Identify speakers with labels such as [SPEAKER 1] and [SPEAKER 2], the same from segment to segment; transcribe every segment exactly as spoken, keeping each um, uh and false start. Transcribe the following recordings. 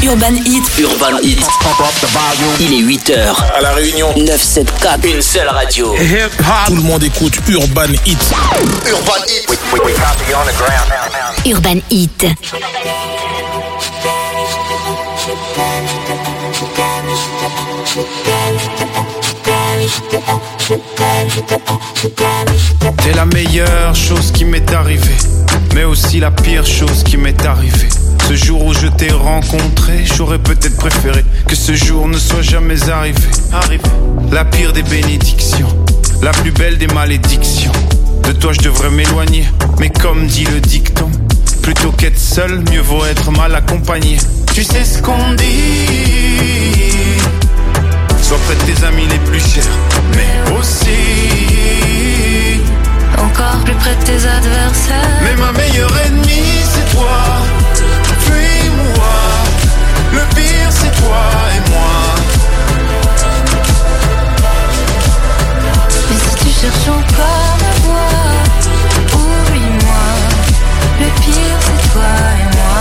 [SPEAKER 1] Urban Hit.
[SPEAKER 2] Urban Hit. Il est huit heures.
[SPEAKER 3] À La Réunion.
[SPEAKER 2] neuf cent soixante-quatre. Une seule radio.
[SPEAKER 3] Tout le monde écoute Urban Hit.
[SPEAKER 4] Urban Hit. We, we, we copy on the ground now, now.
[SPEAKER 1] Urban Hit.
[SPEAKER 5] T'es la meilleure chose qui m'est arrivée, mais aussi la pire chose qui m'est arrivée. Ce jour où je t'ai rencontré, j'aurais peut-être préféré que ce jour ne soit jamais arrivé. Arrivé. La pire des bénédictions, la plus belle des malédictions. De toi je devrais m'éloigner, mais comme dit le dicton, plutôt qu'être seul, mieux vaut être mal accompagné. Tu sais ce qu'on dit, sois près de tes amis les plus chers, mais aussi
[SPEAKER 6] encore plus près de tes adversaires.
[SPEAKER 5] Mais ma meilleure ennemie c'est toi, fuis-moi. Le pire c'est toi et moi.
[SPEAKER 6] Mais si tu cherches encore ma voix, oublie-moi. Le pire c'est toi et moi.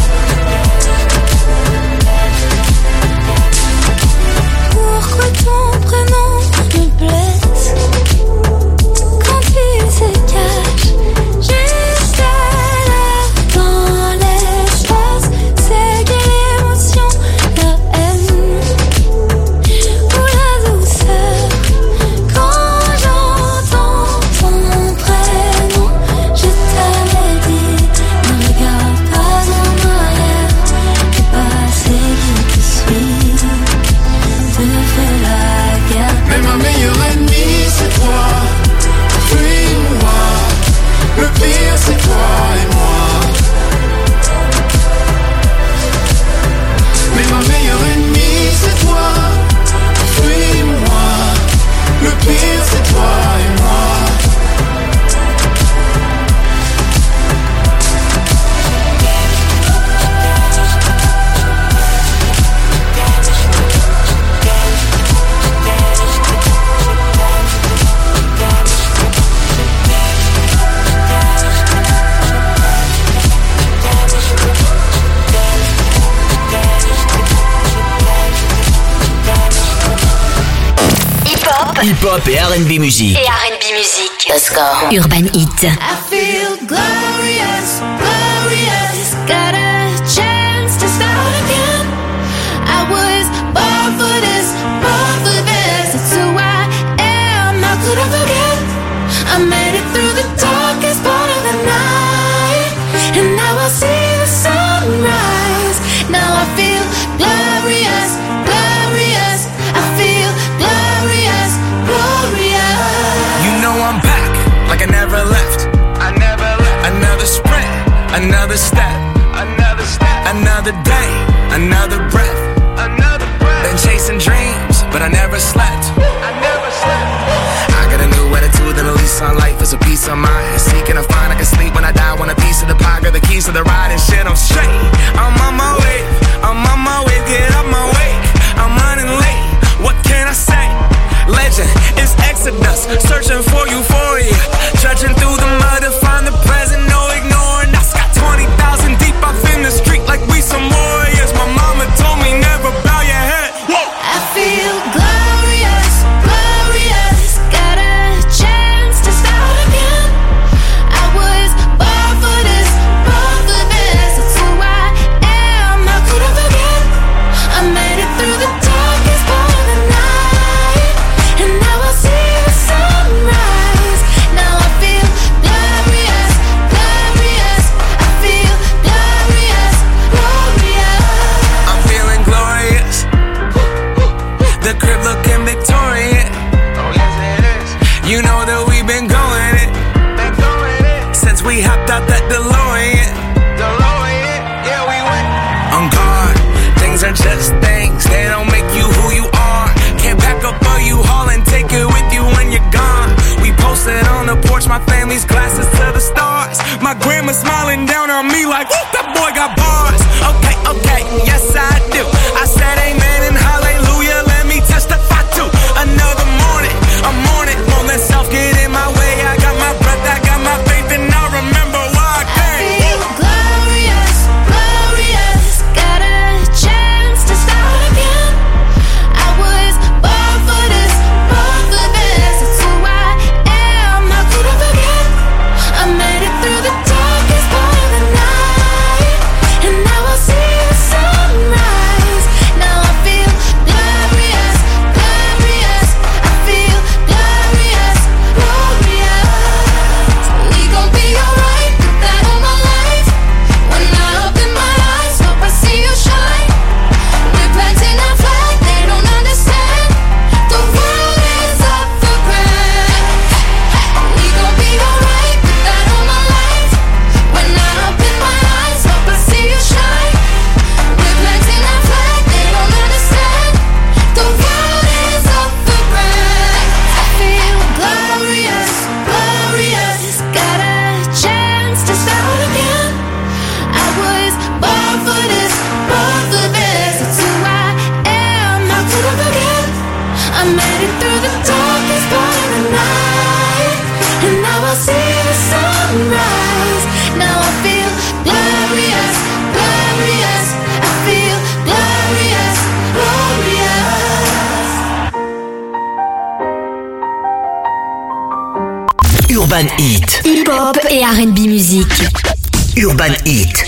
[SPEAKER 6] Pourquoi ton prénom me blesse quand il se cache juste là dans l'espace? C'est quelle émotion, la haine ou la douceur? Quand j'entends ton prénom, je t'avais dit, ne regarde pas en arrière. Le passé qui te suit devrait la garder.
[SPEAKER 5] Mais ma meilleure ennemie c'est toi, fuis-moi. Le pire c'est toi et moi. Mais ma meilleure ennemie c'est toi, fuis-moi. Le pire c'est toi et moi.
[SPEAKER 2] Hip-hop et R and B musique.
[SPEAKER 1] Et R and B musique.
[SPEAKER 2] Let's go.
[SPEAKER 1] Urban Hit.
[SPEAKER 6] I feel glorious, glorious. Got a chance to start again. I was born for this, born for this. It's who I am, how could I forget? I made it through the darkest part of the night, and now I see the sunrise. Now I feel glorious, glorious. I feel glorious, glorious.
[SPEAKER 5] You know I'm back, like I never left. I never left. Another sprint, another step, another step, another day, another breath, another breath. Been chasing dreams, but I never slept. I never slept. I got a new attitude and a lease on life is a peace of mind. Seeking to find I can sleep when I die. Want a piece of the pie, got the keys to the ride and shit. I'm straight. I'm on my way. I'm on my way. Get up my way. I'm running late. What can I say? Legend is Exodus, searching for euphoria, trudging through the mud to find the present, no ignoring us. Got twenty thousand deep off in the street like we some warriors. My mama told me never bow your head. Whoa.
[SPEAKER 6] I feel glorious, glorious. Got a chance to start again. I was born for this, born for this. It's who I am, how could I forget? I made it through the darkest part of the night, and now I see the sunrise. Now I feel glorious, glorious. I feel glorious, glorious.
[SPEAKER 5] I'm feeling glorious. The crib looking victorious. Oh yes it is. You know that we've been going it. Been going it. Since we hopped out that DeLorean. DeLorean, yeah we went. On guard, things are just things. They don't make you who you are. Can't pack up a U-Haul and take it with you when you're gone. We posted on the porch, my family's glasses to the stars. My grandma smiling down on me like, whoop, that boy got bars. Okay, okay, yes I do. I said amen and hallelujah, let me testify to another morning. I'm on it, won't let self get in my way. I got my breath, I got my faith, and I remember why I came.
[SPEAKER 6] I feel glorious, glorious. Got a chance.
[SPEAKER 2] Urban Heat.
[SPEAKER 1] Hip-hop et R and B musique.
[SPEAKER 2] Urban Heat.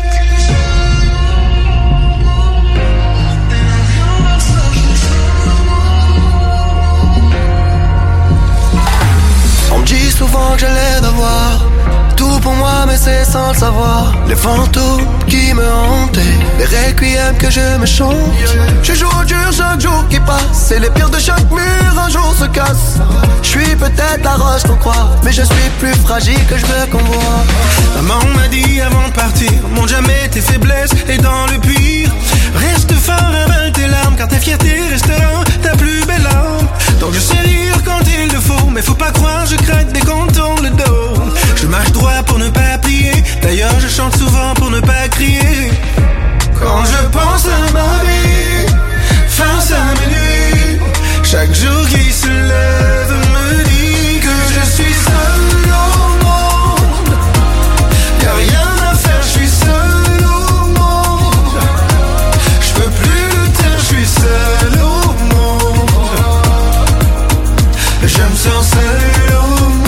[SPEAKER 7] On me dit souvent que j'ai l'air d'avoir tout pour moi, mais c'est sans le savoir. Les fantômes qui me hantaient, les requiems que je me chante. Je joue au dur chaque jour qui passe, et les pierres de chaque mur un jour se cassent. Je suis peut-être la roche qu'on croit, mais je suis plus fragile que je veux qu'on voit.
[SPEAKER 8] Maman m'a dit avant de partir, montre jamais tes faiblesses et dans le pire, reste fort, avale tes larmes, car ta fierté restera ta plus belle arme. Donc je sais rire quand il le faut, mais faut pas croire, je craque dès qu'on tourne le dos. Je marche droit pour ne pas plier, d'ailleurs je chante souvent pour ne pas crier. Quand je pense à ma vie, face à mes nuits, chaque jour qui se lève me dit que je suis seul au monde. Y'a rien à faire, je suis seul au monde. Je peux plus lutter, je suis seul au monde. Je me sens seul au monde.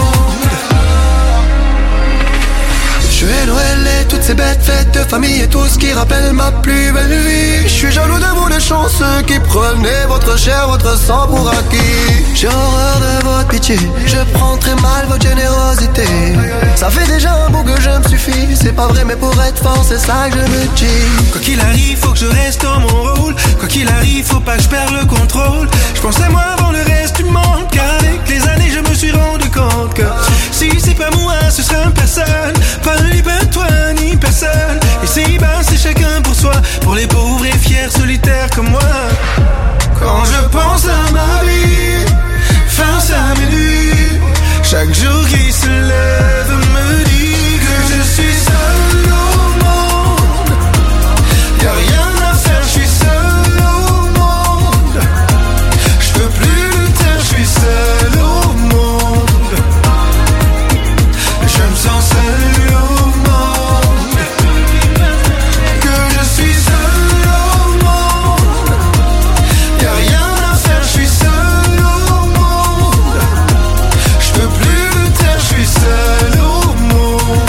[SPEAKER 8] Je vais Noël et toutes ces bêtes fêtes de famille et tout ce qui rappelle ma plus belle vie. Je suis jaloux de vous les chanceux qui prenez votre chair, votre sang pour acquis. J'ai horreur de votre pitié, je prends très mal votre générosité. Ça fait déjà un bout que je me suffis, c'est pas vrai mais pour être fort c'est ça que je me dis. Quoi qu'il arrive faut que je reste dans mon rôle, quoi qu'il arrive faut pas que je perde le contrôle. Je pense à moi avant le reste du monde, car avec les années je me suis rendu compte que si c'est pas moi ce sera personne, pas ni pas toi ni personne. Et c'est bas c'est chacun pour soi, pour les pauvres et fiers solitaires comme moi. Quand je pense à ma vie, face à mes nuits, chaque jour qui se lève me dit que je suis seul au monde. Y'a rien à faire, je suis seul au monde. Je peux plus lutter, je suis seul au monde. Je me sens seul au monde. Que je suis seul au monde. Y'a rien à faire, je suis seul au monde. Je peux plus lutter, je suis seul au monde.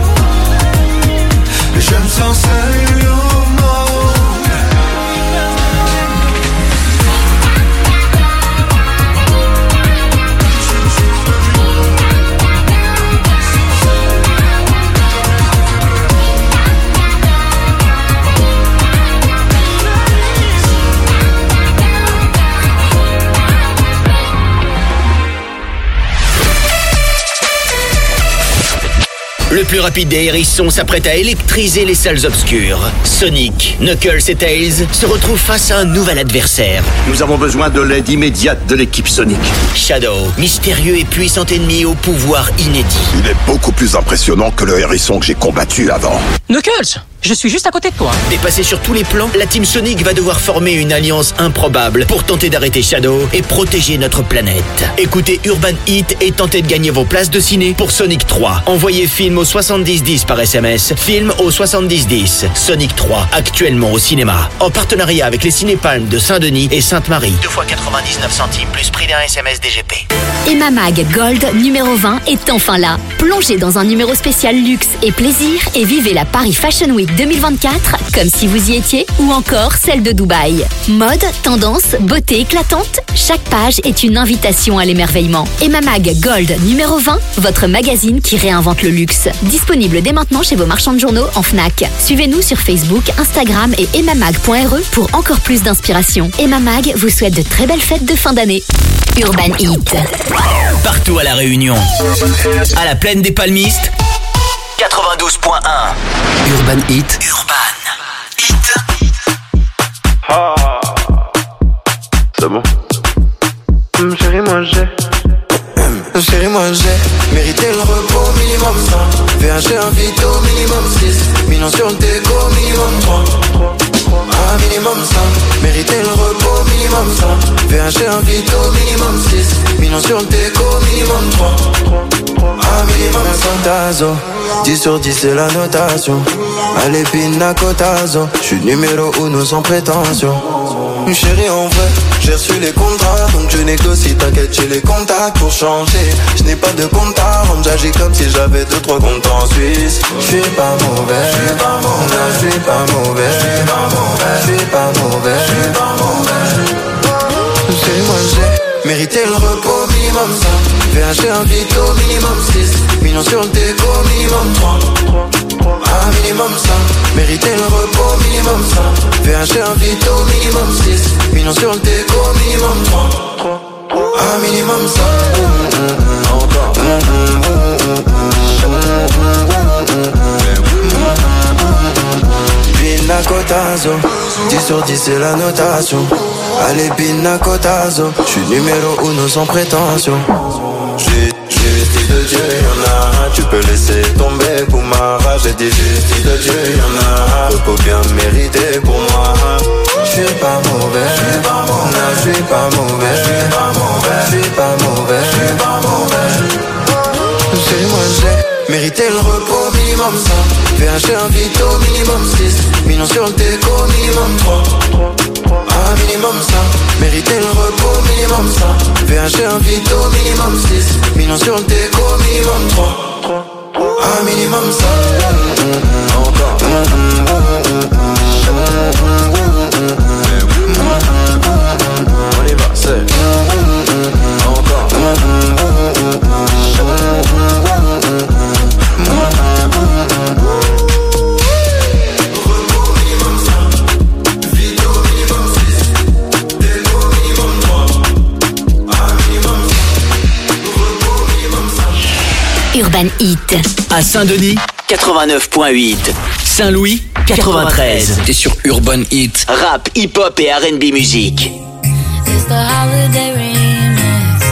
[SPEAKER 8] Je me sens seul au monde.
[SPEAKER 2] Le plus rapide des hérissons s'apprête à électriser les salles obscures. Sonic, Knuckles et Tails se retrouvent face à un nouvel adversaire.
[SPEAKER 9] Nous avons besoin de l'aide immédiate de l'équipe Sonic.
[SPEAKER 2] Shadow, mystérieux et puissant ennemi au pouvoir inédit.
[SPEAKER 9] Il est beaucoup plus impressionnant que le hérisson que j'ai combattu avant.
[SPEAKER 10] Knuckles, je suis juste à côté de toi.
[SPEAKER 2] Dépassée sur tous les plans, la team Sonic va devoir former une alliance improbable pour tenter d'arrêter Shadow et protéger notre planète. Écoutez Urban Heat et tentez de gagner vos places de ciné pour Sonic trois. Envoyez film au soixante-dix dix par S M S, film au soixante-dix dix. Sonic trois, actuellement au cinéma. En partenariat avec les Cinépalmes de Saint-Denis et Sainte-Marie. deux fois quatre-vingt-dix-neuf centimes plus prix d'un S M S D G P.
[SPEAKER 1] Emma Mag Gold numéro vingt est enfin là. Plongez dans un numéro spécial luxe et plaisir et vivez la Paris Fashion Week deux mille vingt-quatre comme si vous y étiez ou encore celle de Dubaï. Mode, tendance, beauté éclatante, chaque page est une invitation à l'émerveillement. Emma Mag Gold numéro vingt, votre magazine qui réinvente le luxe. Disponible dès maintenant chez vos marchands de journaux en Fnac. Suivez-nous sur Facebook, Instagram et emmamag point r e pour encore plus d'inspiration. Emma Mag vous souhaite de très belles fêtes de fin d'année. Urban Heat.
[SPEAKER 2] Partout à La Réunion. À la plaine des Palmistes. quatre-vingt-douze point un. Urban Heat. Urban Heat.
[SPEAKER 11] Ah. C'est bon. Mmh, chérie, moi j'ai.
[SPEAKER 7] Mmh, chérie, moi j'ai mérité le repos minimum cent. V H un vito minimum six. Millions sur le déco minimum trois. Ah, minimum cent. Mérité le repos minimum cent. V H un vito minimum six. Millions sur le déco minimum trois. Ah, minimum cent. Tazo. dix sur dix c'est la notation. Allez pina cotazo. J'suis numéro uno sans prétention. Chérie en vrai J'ai reçu les contrats, donc je négocie, t'inquiète, j'ai les contacts pour changer. Je n'ai pas de compte à rendre, j'agis comme si j'avais deux trois comptes en Suisse. Je suis pas mauvais, je suis pas mauvais, je suis pas mauvais, je suis pas mauvais, je suis pas mauvais, je suis pas mauvais. C'est moi j'ai mérité le repos minimum ça. V H un vito minimum six, millions sur le déco minimum trois. Un minimum ça, mérité le repos minimum ça. V H un vito minimum six, millions sur le déco minimum trois. Un minimum ça. Encore. Pina Cotazo, dix sur dix c'est la notation. Allez Pina Cotazo, j'suis numéro uno sans prétention. J'ai justice de Dieu, y'en a. Tu peux laisser tomber pour ma rage. J'ai dit justice de Dieu, y'en a. Repos bien mérité pour moi. J'suis pas mauvais, j'suis pas mauvais, j'suis pas mauvais, j'suis pas mauvais, j'suis pas mauvais, j'suis pas mauvais. C'est moi j'ai mérité le repos minimum ça. V H un vito minimum six, millions sur le déco minimum trois. Un minimum ça, mérité le repos minimum ça. V H un vito minimum six, millions sur le déco minimum trois. Un minimum ça. Encore. On y va, c'est encore.
[SPEAKER 1] Urban Hit.
[SPEAKER 2] À Saint-Denis, quatre-vingt-neuf point huit. Saint-Louis, quatre-vingt-treize.
[SPEAKER 3] T'es sur Urban Hit.
[SPEAKER 2] Rap, hip-hop et R and B musique.
[SPEAKER 6] It's the holiday remix.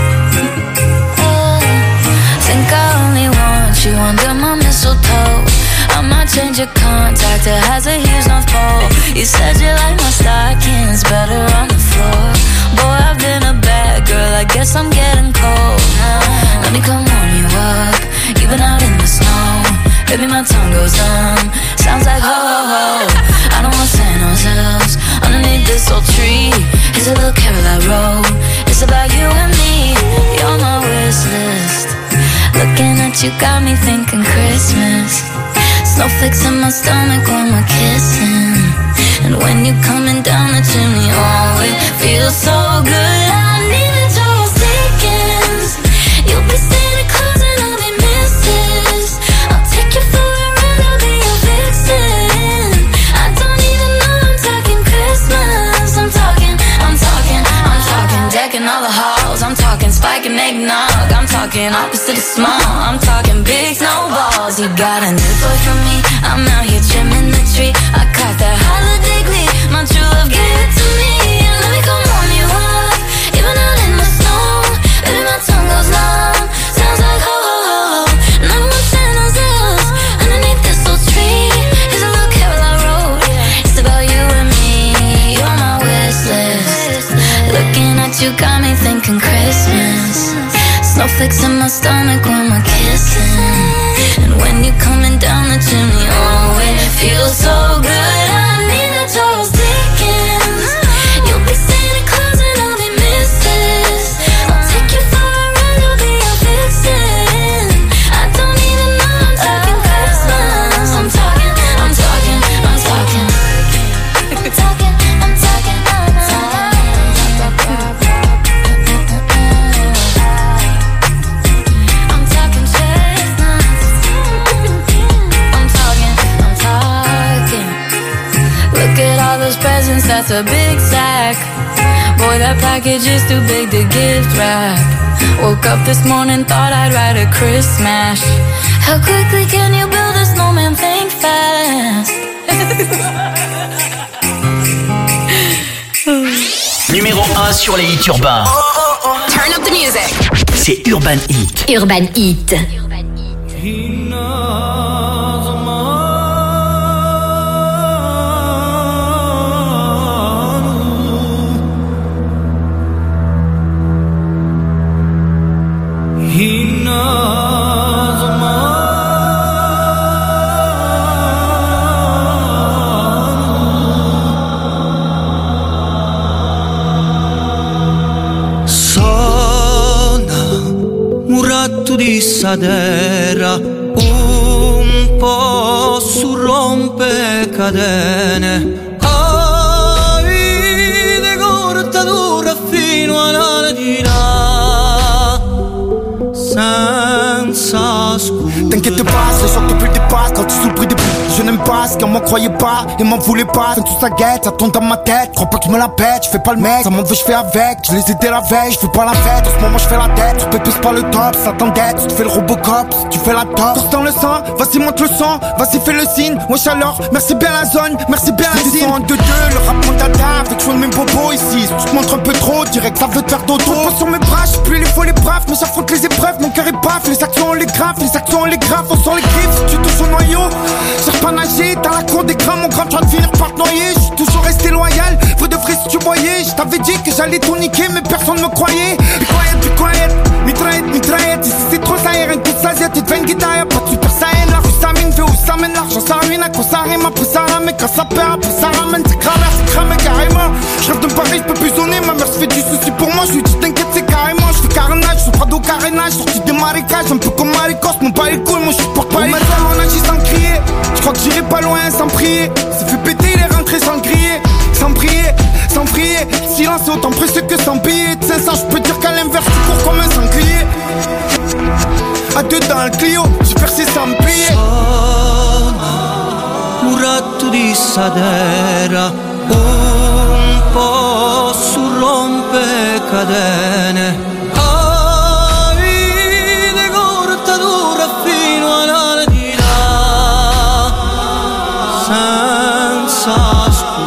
[SPEAKER 6] Oh, think I only want you under my mistletoe. I might change your contact, it has a huge North Pole. You said you like my stockings better on the floor. Boy, I've been a bad girl, I guess I'm getting cold. Let me come warm you up, you've been out in the snow. Baby, my tongue goes numb, sounds like ho ho ho. I don't want Santa's elves underneath this old tree. Here's a little carol I wrote, it's about you and me. You're my wish list, looking at you got me thinking Christmas. Snowflakes in my stomach when we're kissing, and when you're coming down the chimney, oh, it feels so good. I need a Charles Dickens. You'll be Santa Claus and I'll be Missus I'll take you for a ride, I'll be your vixen. I don't even know I'm talking Christmas. I'm talking, I'm talking, I'm talking decking all the halls. I'm talking spiking eggnog. I'm talking opposite of small. I'm talking big snowballs. You got a new toy from me, I'm out here trimming the tree. I caught that holiday glee, my true love gave it to me. And let me come warm you up, even out in the snow. Baby, my tongue goes numb, sounds like ho ho ho. And I want Santa's elves underneath this old tree. Here's a little carol I wrote, it's about you and me. You're my wish list, looking at you got me thinking Christmas. Snowflakes in my stomach when we're kissing, and when you're coming down the chimney, oh, it feels so good. I need a Charles Dickens. You'll be Santa Claus and I'll be Missus I'll take you for a ride, I'll be your vixen. I don't even know I'm talking Christmas. I'm talking, I'm talking, I'm talking, I'm talking, I'm talking, I'm talking. Presents, that's a big sack. Boy, that package is too big to gift wrap. Woke up this morning, thought I'd write a Christmas. How quickly can you build a snowman? Think fast.
[SPEAKER 2] Numéro un sur les hits urbains.
[SPEAKER 1] Turn up the music.
[SPEAKER 2] C'est Urban Hit.
[SPEAKER 1] Urban Hit.
[SPEAKER 12] Sadera, un po' su rompe catene. Ah, vide corta dura fino alla dina, senza scusa.
[SPEAKER 13] T'inquiète pas, les gens te plus dépassent. Quand tu sous le prix des p***, je n'aime pas ce qu'on m'en croyait pas et m'en voulait pas. Fin tout ça guette, ça tourne dans ma tête. Crois pas que je me la pète, je fais pas le mec. Ça m'en veut, je fais avec. Je les ai dès la veille, je fais pas la fête. En ce moment, je fais la tête. Tu pépes pas le top, ça t'endette. Tu te fais le Robocop, tu fais la top. Corse dans le sang, vas-y, monte le sang. Vas-y, fais le signe. Wesh alors, merci bien la zone, merci bien la zone. En deux deux, le rap mon dada. Avec choix de mes bobos ici. Si tu te montres un peu trop, direct, ça veut te faire dodo. Je sur mes bras, je suis plus les faux, les braves. Mais j'affronte les épreuves, mon cœur est paf. Les actions, on les grave, les actions, on les grave. On sent les griffes, tu touches au noyau. Cherche pas nager, dans la cour des grands, mon grand, tu vas finir par te noyer. Je suis toujours resté loyal, vrai de vrai si tu voyais. Je t'avais dit que j'allais tout niquer, mais personne me croyait. Be quiet, be quiet, mitraillette, mitraillette. Ici c'est trop ça, y'a un coup de sazette, tu te fais une guitare, y'a pas de super saiyan. La rue ça mine, fait où ça mène l'argent, ça ruine, à quoi ça rime, après ça ramène, quand ça perd, après ça ramène, c'est cramé, c'est cramé carrément. Je rêve de Paris, je peux plus sonner, ma mère se fait du souci pour moi, je lui dis t'inquiète, c'est carrément. Je fais carnage, je fais pas d'eau carénage, sorti des marécages, un peu comme Maricos, mon pas les couilles, moi je porte pas les couilles. On agit sans crier, je crois que j'irai pas loin sans prier. C'est fait péter, il est rentré sans crier, sans prier, sans prier. Silence est autant précieux que sans payer. De cinq cents, je peux dire qu'à l'inverse, tu cours comme un sanglier. À deux dans le Clio, j'ai percé sans me plier.
[SPEAKER 12] Muratto di Sadera, un po' su rompe catene. Ah, vide corta dura fino alla dina, senza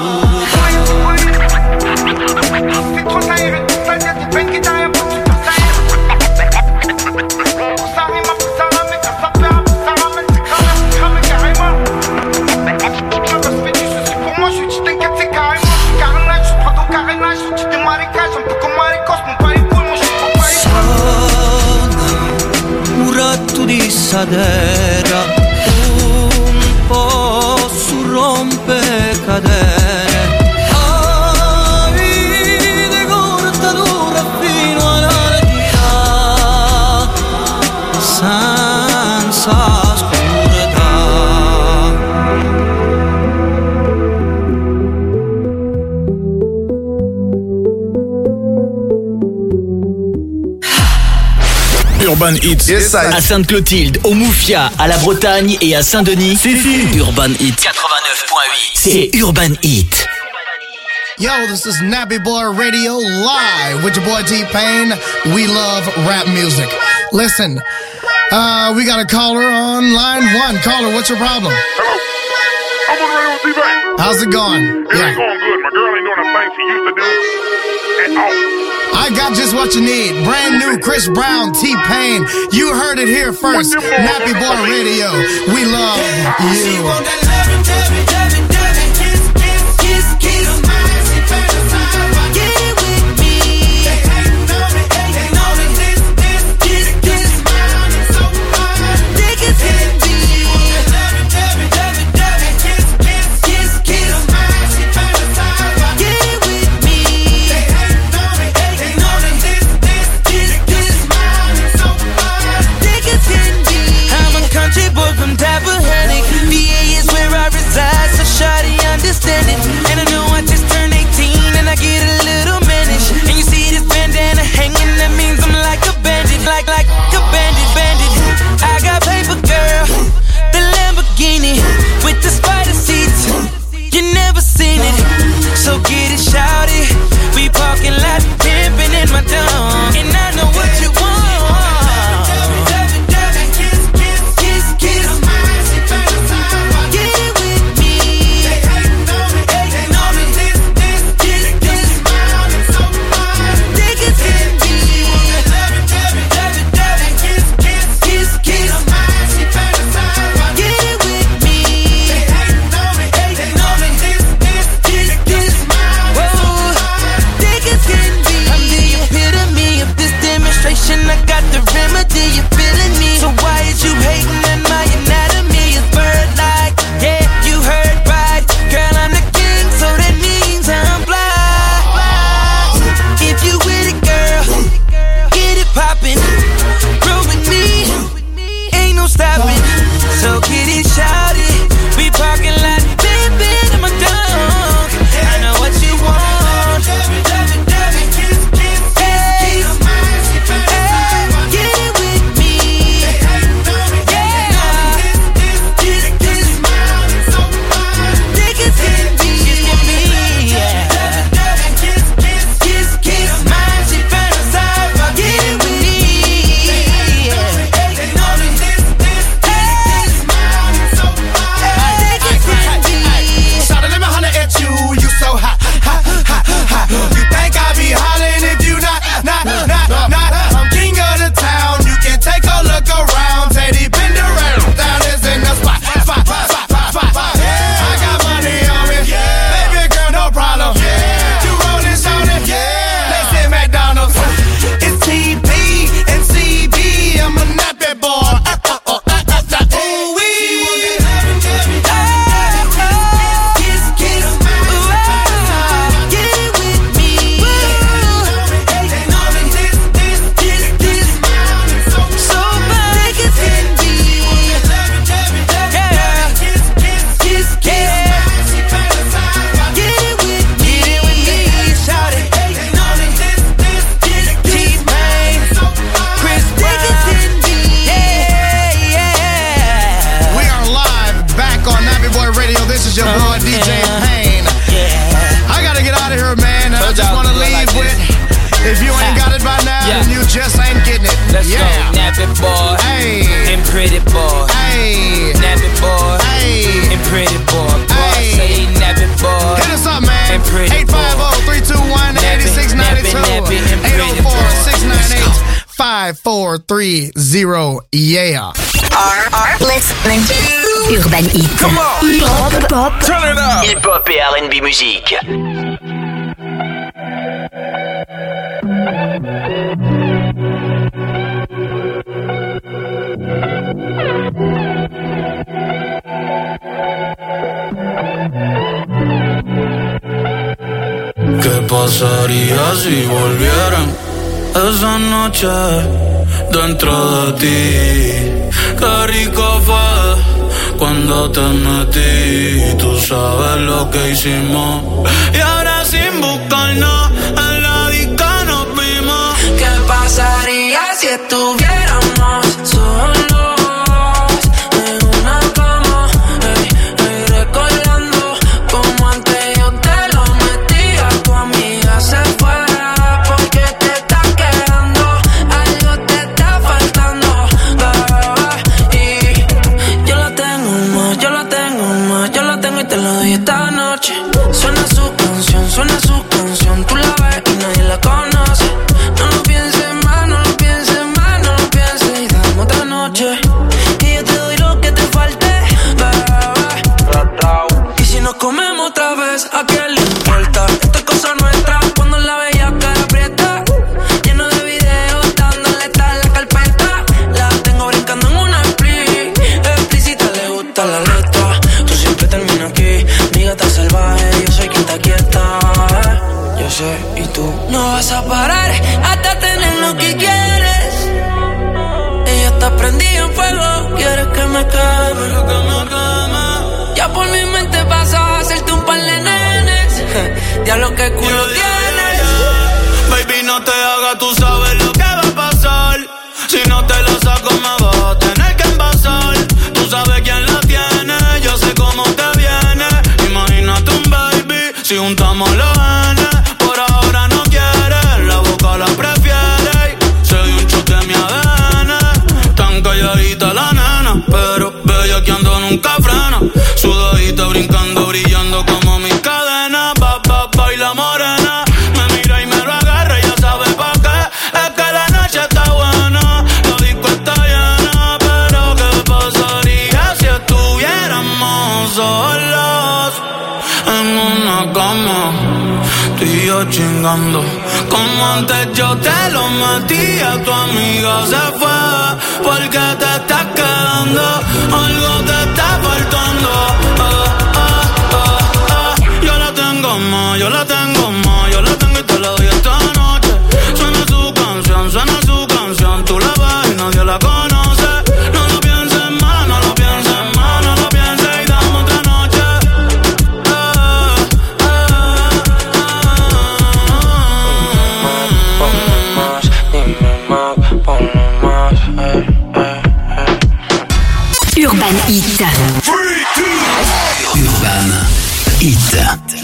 [SPEAKER 12] di Sadera, un po' su rompe catene. Ah, vide corta dura fino alla dina, senza
[SPEAKER 3] Urban Hits.
[SPEAKER 2] Yes, à Sainte-Clotilde, au Moufia, à la Bretagne et à Saint-Denis.
[SPEAKER 3] Si, si.
[SPEAKER 2] Urban Hits quatre-vingt-neuf point huit. C'est Urban Hits.
[SPEAKER 14] Yo, this is Nappy Boy Radio live with your boy T-Pain. We love rap music. Listen, uh, we got a caller on line one. Caller, what's your problem?
[SPEAKER 15] Hello. I'm on the radio with T-Pain.
[SPEAKER 14] How's it going?
[SPEAKER 15] It
[SPEAKER 14] yeah.
[SPEAKER 15] ain't going good. My girl ain't doing the thing she used to do at all.
[SPEAKER 14] I got just what you need. Brand new Chris Brown, T-Pain. You heard it here first. Nappy Boy Radio. We love you. Boy Radio. This is your boy D J Payne. I gotta get out of here, man. I just wanna leave with, if you ain't got it by now, then you just ain't getting it.
[SPEAKER 16] Let's
[SPEAKER 14] yeah.
[SPEAKER 16] go, Nappy Boy.
[SPEAKER 14] Hey.
[SPEAKER 16] And Pretty Boy.
[SPEAKER 14] Hey.
[SPEAKER 16] Nappy Boy.
[SPEAKER 14] Hey.
[SPEAKER 16] And Pretty Boy. Boy, say Nappy Boy.
[SPEAKER 14] Hit us up, man.
[SPEAKER 16] And Pretty
[SPEAKER 14] eight five zero, three two one, eight six nine two. eight zero four, six nine eight, five four three zero. Yeah.
[SPEAKER 1] R R listening to Urban Heat.
[SPEAKER 2] Come on.
[SPEAKER 1] Hip-hop, pop.
[SPEAKER 2] Turn it up. Hip-hop et R and B musique.
[SPEAKER 12] ¿Qué pasaría si volvieran esa noche dentro de ti? Qué rico fue cuando te metí. Tú sabes lo que hicimos. Y ahora sin buscarnos en la disco nos vimos.
[SPEAKER 6] ¿Qué pasaría si estuviéramos solos? Esta noche suena su canción, suena su canción. Tú la ves y nadie la conoce. No lo pienses más, no lo pienses más, no lo pienses y dame otra noche. Y yo te doy lo que te falte, bebé. Y si nos comemos otra vez, ¿a quién le importa? Esta es cosa nuestra, cuando la veía cara aprieta. Lleno de videos, dándole tal la carpeta. La tengo brincando en una split. Explícita, le gusta la letra. Tú siempre terminas aquí. Mi gata salvaje, yo soy quien te quieta. Yo sé, y tú no vas a parar hasta tener lo que quieres. Ella está prendida en fuego, quieres que me queme. Ya por mi mente pasa a hacerte un par de nenes. Ya lo que culo tienes.
[SPEAKER 12] Baby, no te hagas, tú sabes lo que va a pasar. Si no te lo saco me vas a tener que envasar. Tú sabes quién la tiene, yo sé cómo te viene. Imagínate un baby, si juntamos los genes. Por ahora no quiere, la boca la prefiere. Se dio un choque en mi A D N. Tan calladita la nena, pero bella que ando nunca frena. Sudadita brincando, brillando como mis cadenas. Ba, ba, baila morena. Me mira y me lo agarra, ya sabe pa' qué. Es que la noche está buena, la disco está llena. Pero ¿qué pasaría si estuviéramos solos en una cama? Tú y yo chingando, como antes yo te lo metía. Tu amiga se fue porque te estás quedando. Algo te está faltando. Ah, ah, ah, ah. Yo la tengo más, yo la tengo más. Yo la tengo y te la doy esta noche. Suena su canción, suena su canción. Tú la ves y nadie la conoce. No lo pienses más, no lo pienses más, no lo pienses y dame otra noche. Ah, ah, ah.
[SPEAKER 6] Ponle más, dime más, ponle más, eh, eh, eh.
[SPEAKER 1] Urban Heat.
[SPEAKER 2] Urban Heat.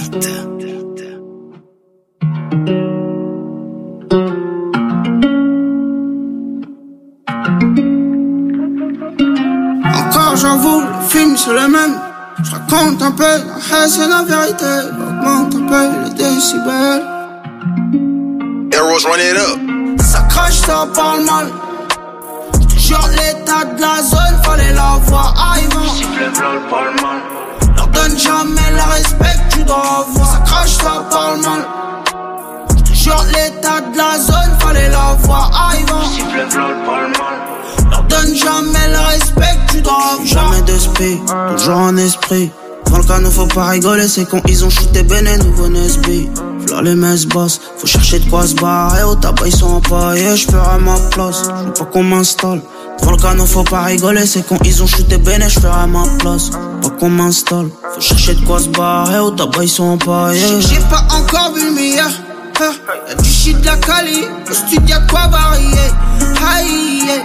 [SPEAKER 17] Encore j'avoue, le film c'est le même. Je raconte un peu, la c'est la vérité. Augmente un peu les décibels.
[SPEAKER 9] Arrows, run it up.
[SPEAKER 17] Ça crache, ça parle mal. J'jure l'état de la zone, fallait la voir arrivant. Leur donne jamais le respect que tu dois avoir. Ça crache, ça parle mal. J'jure l'état de la zone, fallait la voir arrivant. Leur donne jamais le respect que tu dois avoir. Jamais d'esprit, toujours en esprit. Dans le cas, nous faut pas rigoler, c'est quand ils ont chuté Béné, nouveau N S B. V'là les messes basses, faut chercher de quoi se barrer. Au tabac, ils sont empaillés, j'ferai ma place. J'veux pas qu'on m'installe. Dans le cas, nous faut pas rigoler, c'est quand ils ont chuté Béné, j'ferai ma place. Pas qu'on m'installe, faut chercher de quoi se barrer. Au tabac, ils sont empaillés. J'ai pas encore vu le meilleur. Y'a du shit de la quali, au studio y'a de quoi varier. Aïe,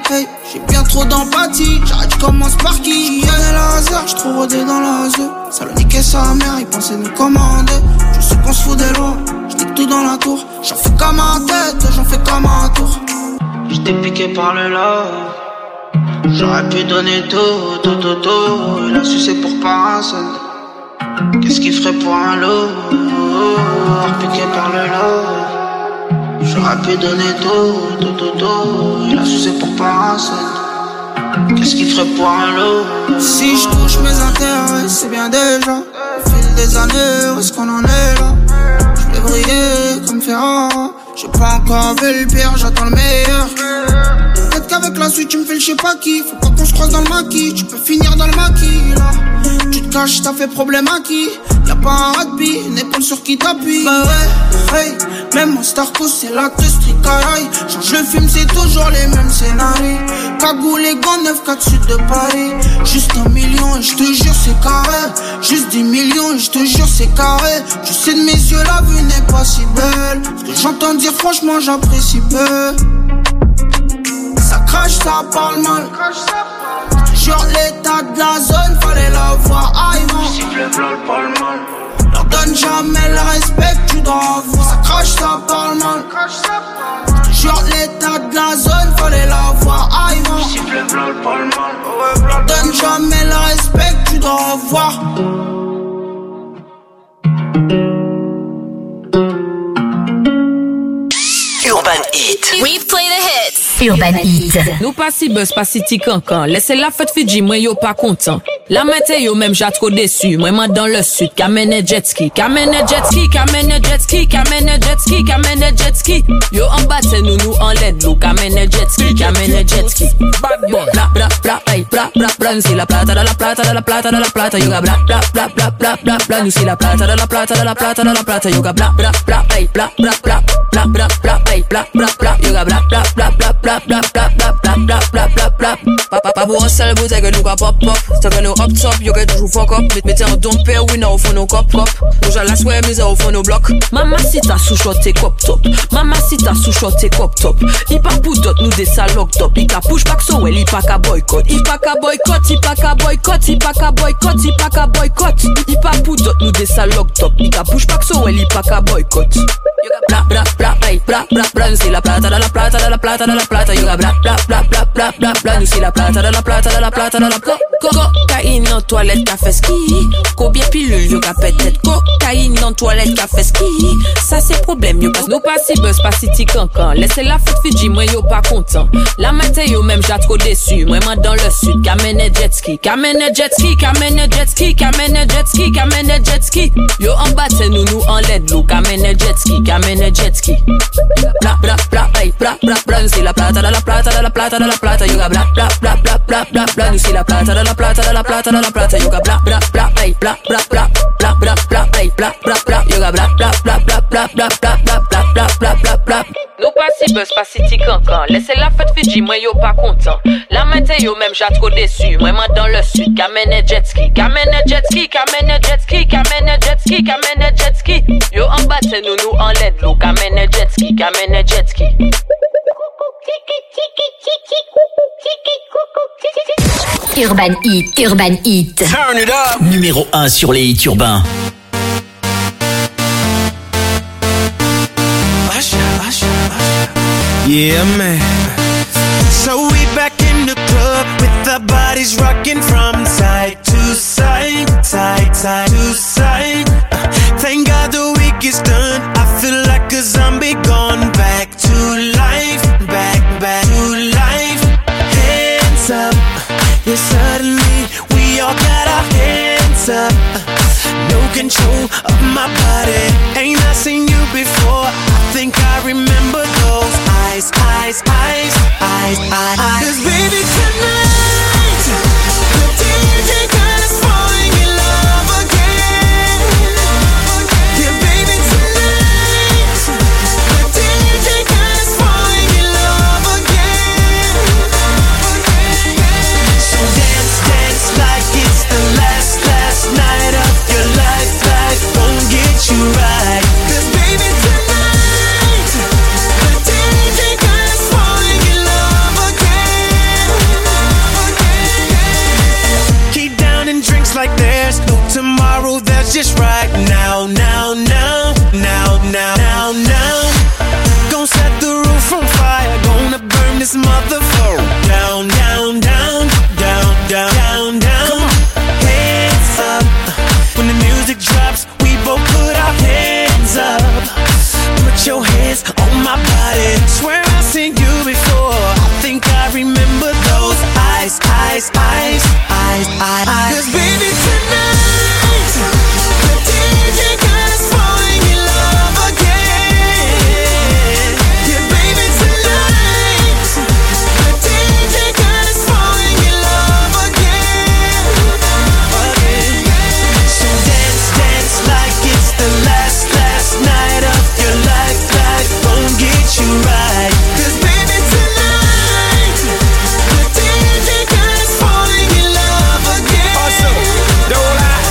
[SPEAKER 17] hey, j'ai bien trop d'empathie. J'arrête, je commence par qui? J'connais la hasard, j'trouve rodé dans la zone. Salonique et sa mère, ils pensaient nous commander. Je sais qu'on se fout des lois, j'nique tout dans la tour. J'en fais comme un tête, j'en fais comme un tour. J'étais piqué par le love. J'aurais pu donner tout, tout, tout, tout. Il a sucé pour pas un seul. Qu'est-ce qu'il ferait pour un lot? Piqué par le love. J'aurais pu donner tout, tout, tout, tout. Il a sucé pour pas un seul. Qu'est-ce qu'il ferait pour un lot? Si je touche mes intérêts, c'est bien déjà. Au fil des années, où est-ce qu'on en est là? Je vais briller comme Ferrara. J'ai pas encore vu le pire, j'attends le meilleur. Peut-être qu'avec la suite tu me fais le je sais pas qui. Faut pas qu'on se croise dans le maquis, tu peux finir dans le maquis là. Tu te caches, t'as fait problème à qui? Y'a pas un rugby, une épaule sur qui t'appuie. Bah ouais, hey, même en Starco c'est la te stricaille. Change le film, c'est toujours les mêmes scénarios. Cagoule et gants, neuf quatre sud de Paris. Juste un million et je te jure c'est carré. Juste dix millions et je te jure c'est carré. Je sais de mes yeux la vue n'est pas si belle. Ce que j'entends dire franchement j'apprécie peu. Ça crache, ça parle mal. Jure l'état de la zone, fallait la voir aïe-moi. Siffle blanc, parle mal. Leur donne jamais le respect que tu dois avoir. Ça crache, ça parle mal. Jure l'état de la zone, fallait la voir aïe-moi. Siffle blanc, parle mal. Leur donne jamais le respect que tu dois avoir.
[SPEAKER 2] Urban Heat.
[SPEAKER 1] We play the hits. Urban Heat.
[SPEAKER 18] Nous pas si buzz, pas si ti cancan. Laissez la fête Fidji, moi yo pas content. La matin yo même j'ai trop déçu. Moi moi dans le sud, kamene jet ski, kamene jet ski, kamene jet ski, kamene jet ski, kamene jet ski. Yo en bas c'est nous nous en l'aide l'eau, kamene jet ski, kamene jet ski. Bad boy. Bla bla bla, hey bla bla bla. Nous c'est la plata de la plata de la plata de la plata. Yo ga bla bla bla bla bla bla bla. Nous c'est la plata de la plata de la plata de la plata. Yo ga bla bla bla, hey bla bla bla bla bla bla, hey bla bla bla. Yo ga bla bla bla bla bla bla bla bla bla bla bla bla bla. Papa papa pour un seul bouteille que nous ga pop pop. C'est que nous up top, yo que toujours fuck up. Mettez en don père oui non au fond nos cop cop. Nous j'ai la soirée mise au fond nos blocs. Maman si t'as sous shot t'es cop top. Maman si t'as sous shot t'es cop top. Il pas pour d'autres nous des salocs top. Il ka push back so well, il pas ka boycott. Il pas ka boycott, il pas ka boycott, il pas ka boycott, il pas ka boycott. Il pas pour d'autres nous des salocs top. Il ka push back so well, il pas ka boycott. Bla bla bla, hey bla bla bla, nous c'est la plata de la plata de la plata de la plata. Yo ga bla bla bla bla bla bla bla, nous c'est la plata de la plata de la plata de la plata. Cocaïne en toilette qu'a fait ski. Combien pilule yo ga peut-être. Cocaïne en toilette qu'a fait ski. Ça c'est problème yo pas. Nous pas si buzz, pas si ti cancan. Laissez la fête Fidji, moi yo pas content. La matin yo même j'ai trop déçu. Moi moi dans le sud, kamene jet ski, kamene jet ski, kamene jet ski, kamene jet ski, kamene jet ski. Yo en bas c'est nous nous en l'aide l'eau, kamene jet ski, kamene jet ski. Bla bla bla, hey bla bla bla, nous c'est la plata de la plata de la plata de la plata. Yo ga bla bla bla bla bla bla bla, nous c'est la plata de la plata de la plata de la plata. Yo ga bla bla bla, hey bla bla bla bla bla bla, hey bla bla bla. Yo ga bla bla bla bla bla bla bla bla bla bla bla bla. Nous pas si buzz, pas si ti cancan. Laissez la fête Fidji, moi yo pas content. La matin yo même j'ai trop déçu. Moi moi dans le sud, kamene jet ski, kamene jet ski, kamene jet ski, kamene jet ski, kamene jet ski. Yo en bas c'est nous nous en l'aide l'eau, kamene jet ski, kamene jet ski.
[SPEAKER 1] Urban Heat, Urban Heat.
[SPEAKER 2] Turn it up. Numéro un sur les hits urbains.
[SPEAKER 19] Yeah, man. So we back in the club with our bodies rocking from side to side, side, side to side. Uh, thank God the week is done. I feel like a zombie gone back to life, back, back to life. Hands up, yeah, suddenly we all got our hands up. Uh, no control of my body. Ain't I seen you before? I think I remember those eyes, eyes, eyes, eyes, eyes, eyes. 'Cause baby tonight, the D J got us falling in love again. Yeah, baby tonight, the D J got us falling in love again. So dance, dance like it's the last, last night of your life. Life won't get you right. 'Cause baby tonight, the D J got us falling in love again. tomorrow that's just right now, now, now, now, now, now, now. Gonna set the roof on fire, gonna burn this motherfucker down, down, down, down, down, down, down. Hands up, when the music drops, we both put our hands up. Put your hands on my body. Swear I've seen you before. I think I remember those eyes, eyes, eyes, eyes, eyes, eyes. 'Cause baby tonight, the D J got us falling in love again. Yeah, baby tonight, the D J got us falling in love again. Again. So dance, dance like it's the last, last night of your life. Life gon' get you right. 'Cause baby tonight, the D J got us falling in love again.
[SPEAKER 20] Also, don't lie.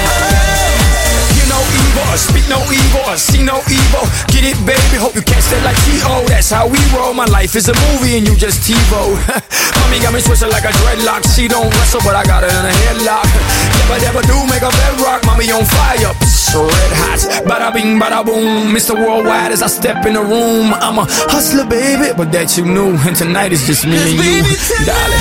[SPEAKER 20] You know evil, or speak no evil, or see no evil. Get it, baby, hope you catch that like T O. That's how we roll. My life is a movie and you just TiVo. Mommy got me twisted like a dreadlock. She don't wrestle, but I got her in a headlock. Never, never do make a bedrock. Mommy on fire, psh, red hot. Bada bing, bada boom. Mister Worldwide as I step in the room. I'm a hustler, baby, but that you knew. And tonight is just me and you, darling.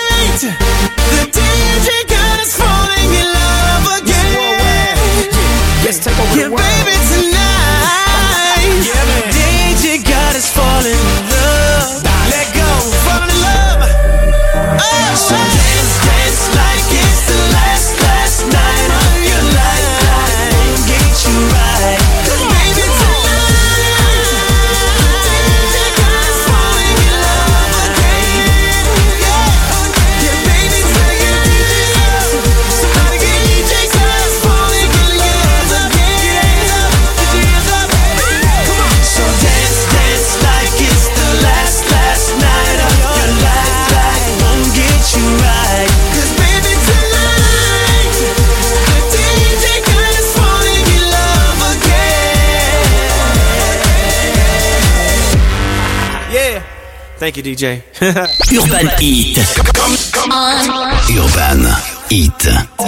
[SPEAKER 19] The D J got us falling in love again.
[SPEAKER 20] Let's take over
[SPEAKER 19] yeah,
[SPEAKER 20] the world.
[SPEAKER 19] baby tonight. Yeah, man. D J got us falling in love. Let go, falling in love. Oh, so dance, dance like it's the last, last night of your life. Won't get you right. 'Cause baby tonight, D J got us falling in love again. Yeah, yeah, baby tonight, somebody get D J got us falling in love again. Get your hands up, come on. So dance, dance like it's the last, last night of your life. Life won't get you right. 'Cause baby tonight, the D J got us falling in love again.
[SPEAKER 20] Yeah. Thank you, D J.
[SPEAKER 2] Urban Heat. Urban Heat.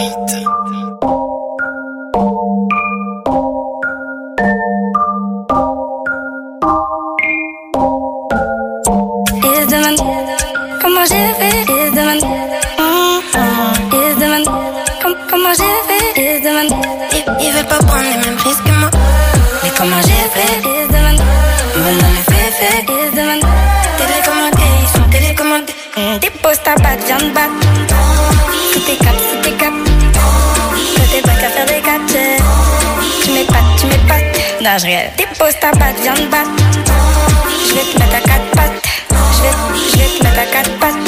[SPEAKER 6] Ils se demandent comment j'ai fait. Ils se demandent hum, hum. Ils se demandent com- comment j'ai fait. Ils se demandent ils, ils veulent pas prendre les mêmes risques que moi. Mais comment j'ai fait. Ils se demandent me donne fait fait. Ils se demandent télécommandés. Ils sont télécommandés. Des postes à battre, viande battre. Sous tes capes, sous tes capes. Que t'es pas qu'à faire des gadgets. Tu m'épates, tu m'épates. Non, je rigole. Des postes à battre, viande battre. Je vais te mettre à quatre pattes. Je vais, je vais te mettre à quatre pattes.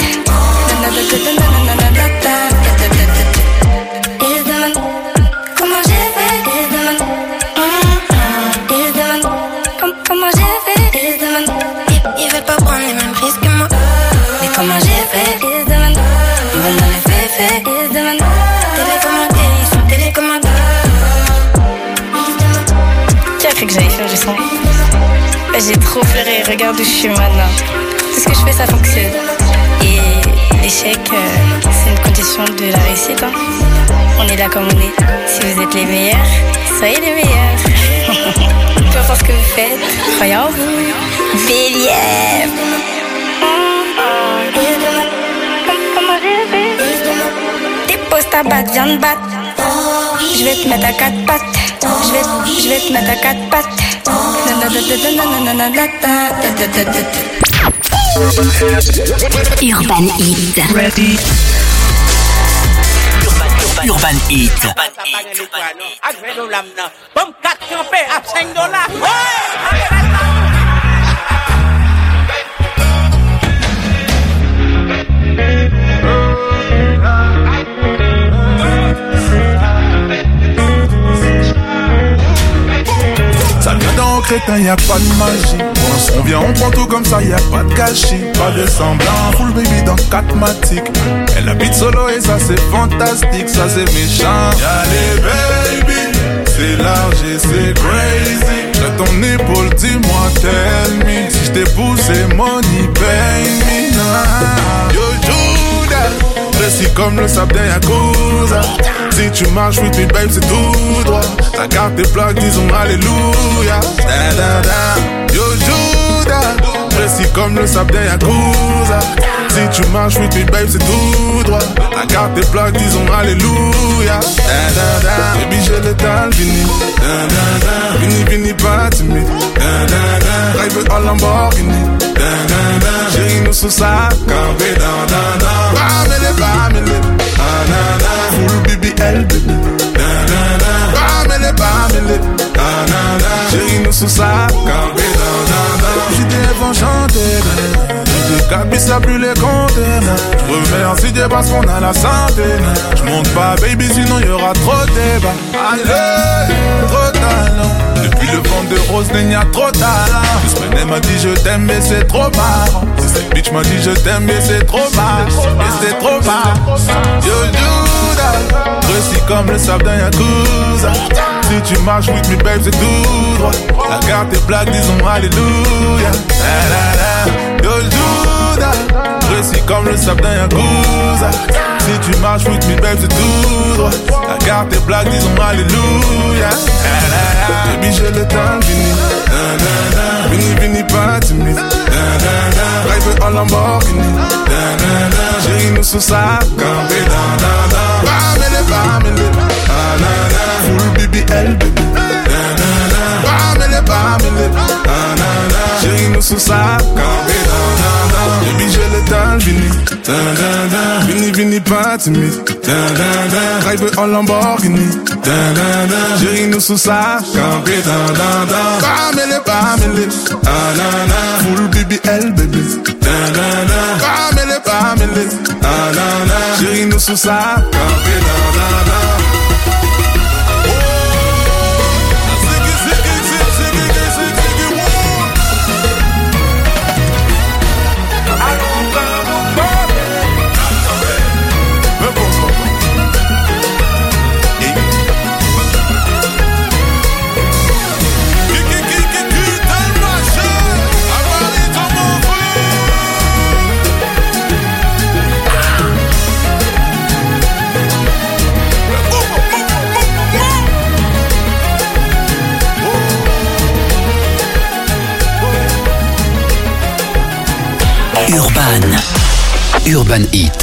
[SPEAKER 6] Ils se demandent comment j'ai fait. Ils se demandent hum, hum. Ils se demandent com- comment j'ai fait. Ils se demandent ils, ils veulent pas prendre les mêmes risques que moi. Mais comment j'ai fait. Ils se demandent me donne les fait fait. Ils se demandent télécommandés. Ils sont télécommandés. Qui a cru que j'allais faire du son? J'ai trop pleuré, regarde où je suis maintenant. Tout ce que je fais, ça fonctionne. Et l'échec, euh, c'est une condition de la réussite. Hein. On est là comme on est. Si vous êtes les meilleurs, soyez les meilleurs. Peu importe ce que vous faites, croyez en vous. Bélier. Comment j'ai fait? Des postes à battre, viande battre. Je vais te mettre à quatre pattes. Je vais, je vais te mettre à quatre pattes.
[SPEAKER 1] Urban Heat.
[SPEAKER 2] Ready. Urban, Urban Heat.
[SPEAKER 3] Ça vient dans crétin, y a pas de magie. On vient, on prend tout comme ça, y a pas de gâchis. Pas de semblant, full baby dans quatre matiques. Elle habite solo et ça c'est fantastique, ça c'est méchant. Y'a les baby, c'est large et c'est crazy. J'ai ton épaule, dis-moi, tell me. Si j't'ai poussé, money, pay me. Nah. Yo, Judas, précis comme comme le sable d'un Yakuza. Si tu marches with me babe c'est tout droit. Ta carte tes plaques disons alléluia. Da da da, yo Judas. Précis comme le sable d'un Yakuza. Si tu marches with me babe c'est tout droit. Ta carte tes plaques disons alléluia. Da da da, baby j'ai l'étal fini. Da da da, vini vini pas timide. Da da da, drive en Lamborghini. Da da da, chérie nous sous sa campé. Da da da, bamele bamele. Da da da, full B B L baby. Da da da, bamele bamele. Da da da, chérie nous sous sa campé. Da da da, j'étais vent chanter. Je cabisse là plus les conteneurs. Je remercie Dieu parce qu'on a la santé. Je monte pas baby sinon y'aura trop de débat. Allez, trop talent. Depuis le vent de rose il y a trop talent. Semaine m'a dit je t'aime mais c'est trop marrant. Si cette bitch m'a dit je t'aime mais c'est trop marrant. Et c'est trop marrant. Yo Judas, précis comme le sable d'un Yakuza. Si tu marches with me babe c'est tout droit. La carte est blague disons alléluia. La la la, yo Judas, précis comme le sable d'un Yakuza. Si tu marches with me babe c'est tout droit. La carte est blague disons alléluia. La la la, baby j'ai le temps fini. Da da da, vini vini pas timide. Da da da, drive en Lamborghini. Da da da, chérie nous sous sa campé. Da da da, bamele bamele. Da da da, full B B L baby. Da da da, bamele bamele. Da da da, chérie nous sous sa campé. Da da da, baby j'ai le temps fini. Da da da, vini vini pas timide. Da da da, drive en Lamborghini. Da da da, chérie nous sous sa campé. Da da da, bamele bamele. Da da da, full B B L baby. Da da da, bamele bamele. Da da da, chérie nous sous sa campé. Da da da.
[SPEAKER 2] Urban. Urban Heat.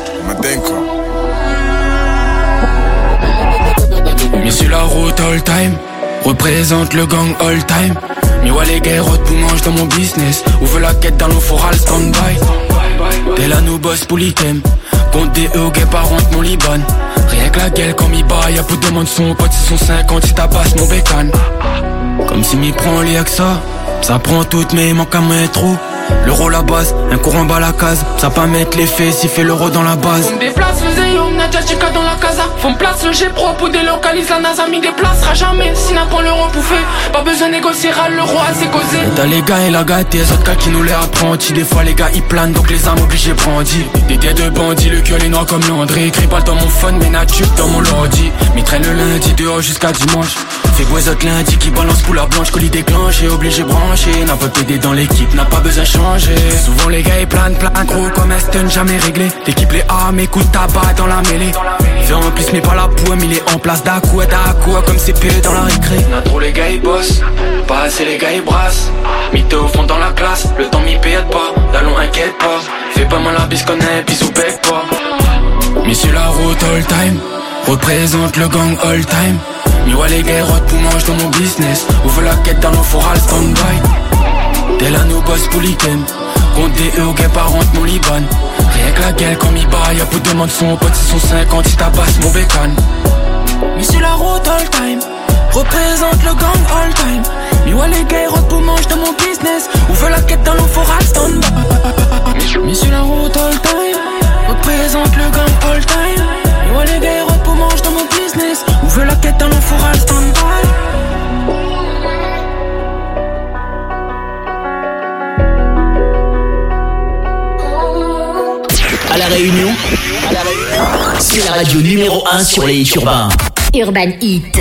[SPEAKER 20] Mais sur la route all time, représente le gang all time. Mais ouais les gars, road pour mange dans mon business. Ouvre la quête dans l'eau foral stand-by. T'es là nous boss pour l'item. Compte des E au gay par rentre mon Liban. Rien que la gueule quand m'y bat, y'a pour demander son pote six cent cinquante si tabasse mon bécane. Comme si m'y prend les que ça. Ça prend toutes mais il manque à moins trop. L'euro la base, un courant bas la case. Ça pas mettre les faits, si fait l'euro dans la base.
[SPEAKER 21] On me déplace le Zéo, Nadia Chica dans la casa. Faut me place le G-Pro pour délocaliser la NASA. M'y déplacera jamais, si n'a pas l'euro bouffé. Pas besoin de négocier, l'euro a ses causé.
[SPEAKER 20] T'as les gars et la gâté, les autres gars qui nous les apprentis. Des fois les gars ils planent, donc les armes obligées brandis. Des têtes de bandits, le cœur est noir comme Landry. Écrit pas dans mon phone, mais nature dans mon lordi. M'y traîne le lundi dehors jusqu'à dimanche. Fait boisotte lundi qui balance pour la blanche. Colis déclenché, obligé branché. N'a pas t'aider dans l'équipe, n'a pas besoin de changer. Souvent les gars ils planent plein gros comme un stun jamais réglé. L'équipe les armes écoute tabac dans la mêlée. Fait en plus mais pas la poème, il est en place d'Akou d'Akou comme C P dans la récré. N'a trop les gars ils bossent, pas assez les gars ils brassent. Mytho au fond dans la classe, le temps m'y paye pas. D'allons inquiète pas, fais pas mal la bise qu'on est, bisous bec pas. Mais sur la route all time, représente le gang all time. Mais ouais les gars road pour mange dans mon business. Ouvre la quête dans l'eau foral stand-by. T'es là nous boss pour l'item. Compte des E au gay par rentre mon Liban. Rien que la gueule quand m'y bat, y'a pour demander son pote six cent cinquante si tabasse mon bécane.
[SPEAKER 21] Mais sur la route all time, représente le gang all time. Mais ouais les gars road pour mange dans mon business. Ouvre la quête dans l'eau foral stand-by. Mais sur la route all time, représente le gang all time. Mais ouais les gars road pour mange dans mon business. Ouvre la quête dans l'eau foral stand-by.
[SPEAKER 2] À la Réunion, c'est la radio numéro un sur les hits urbains.
[SPEAKER 1] Urban Heat.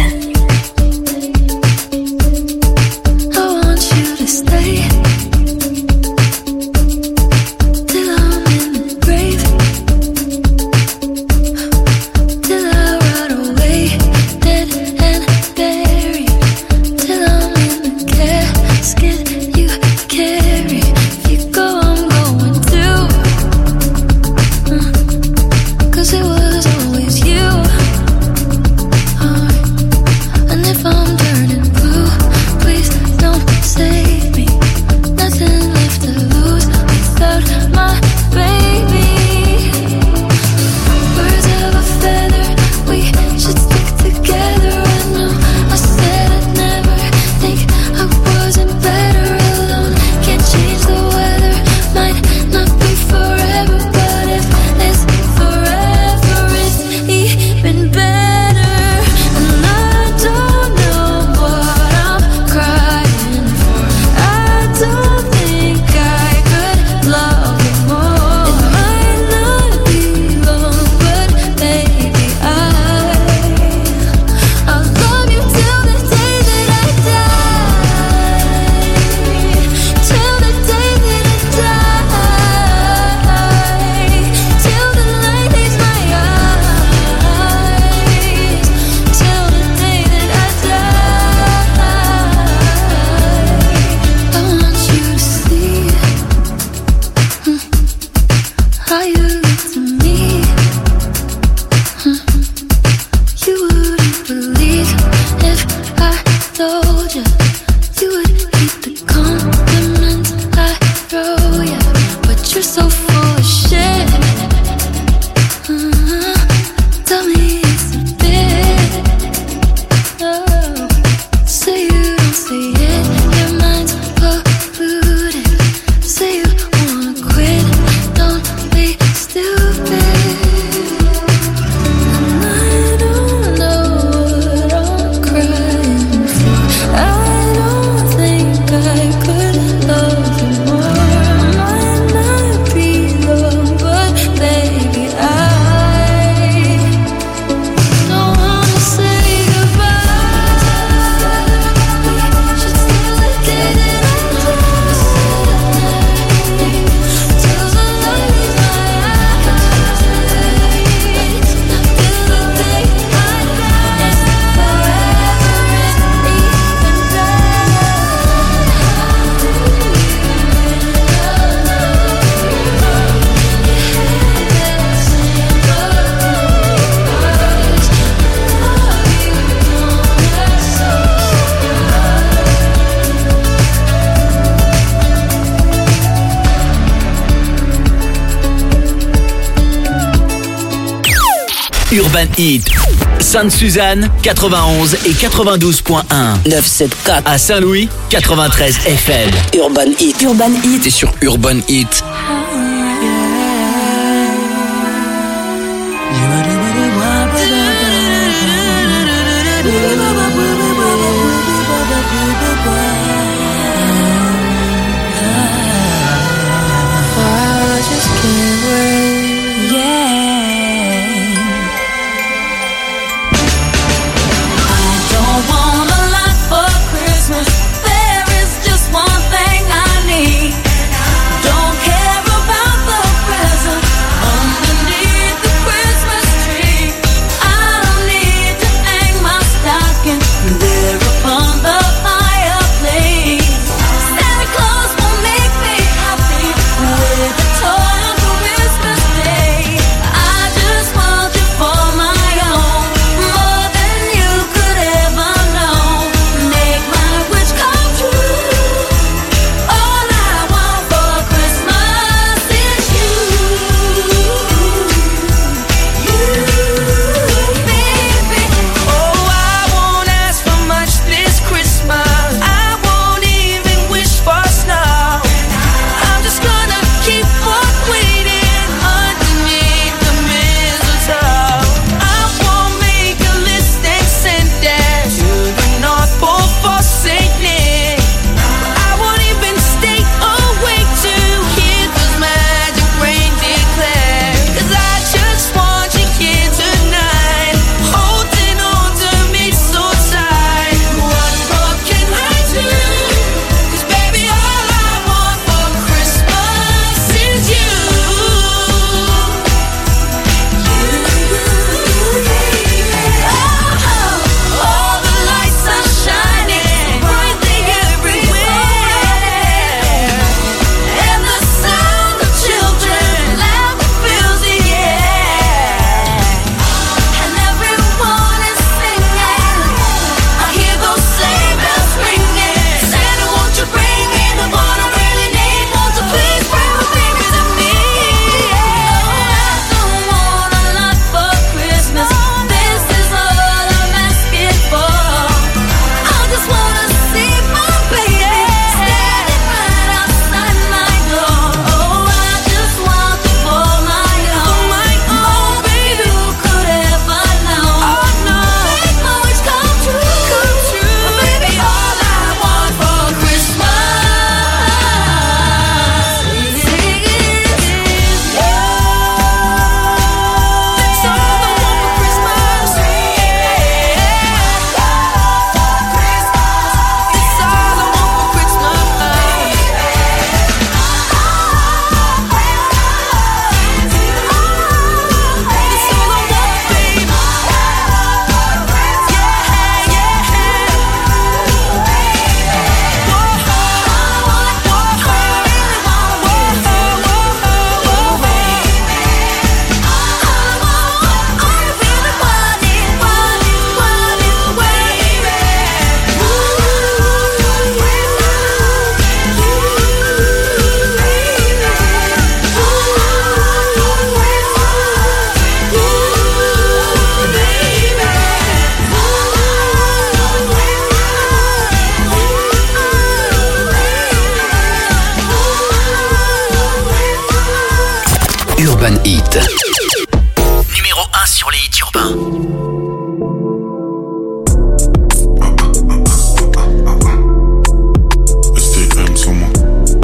[SPEAKER 6] Till I'm in the grave. believe if I told you, you would keep the compliments I throw you. But you're so full of shit. Uh-huh. Tell me it's a bit. Oh, say you don't see it, your mind's polluted. Say you wanna quit, don't be stupid.
[SPEAKER 2] Urban Hit, Sainte-Suzanne, quatre-vingt-onze et quatre-vingt-douze point un.
[SPEAKER 4] neuf sept quatre.
[SPEAKER 2] À Saint-Louis, quatre-vingt-treize F M.
[SPEAKER 4] Urban Hit.
[SPEAKER 1] Urban Hit.
[SPEAKER 4] T'es sur Urban Hit.
[SPEAKER 6] There is just one thing I need. Don't care
[SPEAKER 4] Urban Hit.
[SPEAKER 2] Numéro un sur les hits urbains.
[SPEAKER 3] S T M sur moi.